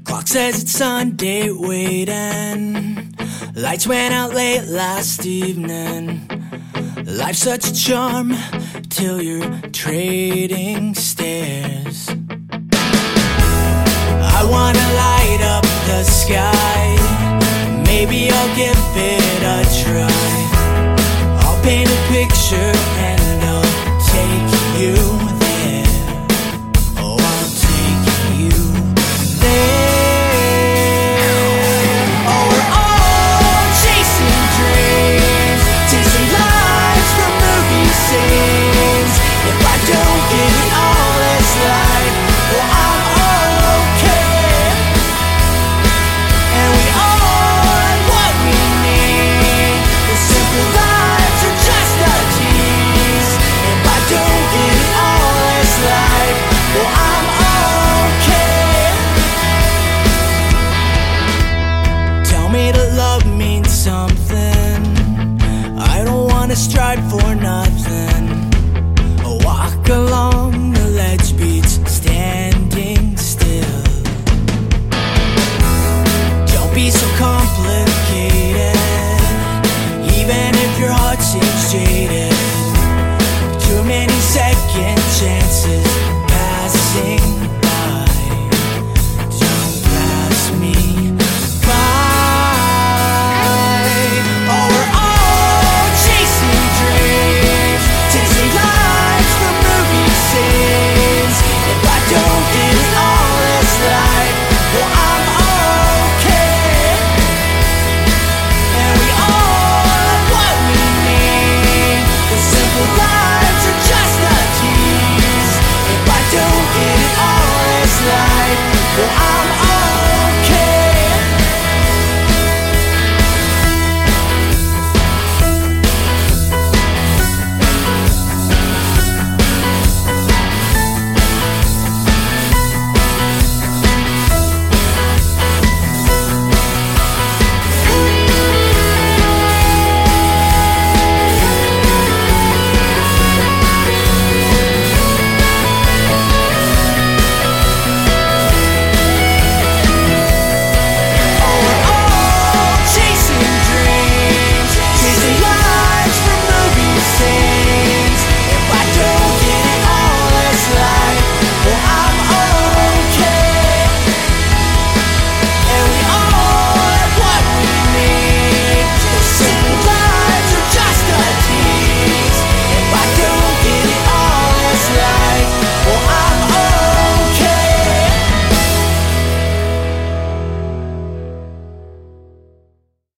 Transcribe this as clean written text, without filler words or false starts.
Clock says it's Sunday waiting. Lights went out late last evening. Life's such a charm till you're trading stares. I wanna light up the sky. Maybe I'll give it a try. I'll paint a picture and I'll take you there. Oh, I'll take you there. Oh, we're all chasing dreams, chasing lives from movie scenes. If I don't give it all this life, well, I'm okay. And we all have what we need. The simple lives are just a tease. If I don't give it all this life, well, I'm okay. Tell me that love means something. I don't wanna strive for